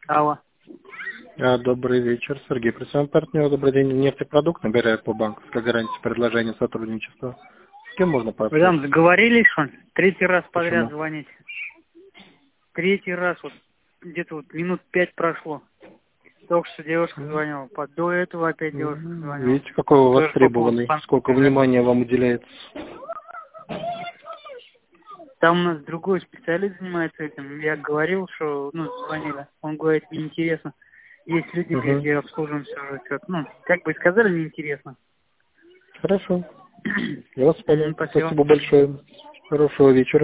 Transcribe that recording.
Алло. Добрый вечер, Сергей. Представляем партнера. Добрый день. Нефтепродукт набирает по банковской гарантии предложение сотрудничества. С кем можно Вы пообщаться? там договорились, что третий раз подряд Почему? звоните? Третий раз, вот где-то вот минут 5 прошло. Только что девушка звонила, до этого опять девушка звонила. Видите, какой у вас Тоже по поводу требованный, сколько банковской внимания вам уделяется. Там у нас другой специалист занимается этим. Я говорил, что, звонили. Он говорит, неинтересно. Есть люди, где обслуживаемся уже что-то. Как бы сказали, неинтересно. Хорошо. Я вас понял. Спасибо. Спасибо большое. Хорошего вечера.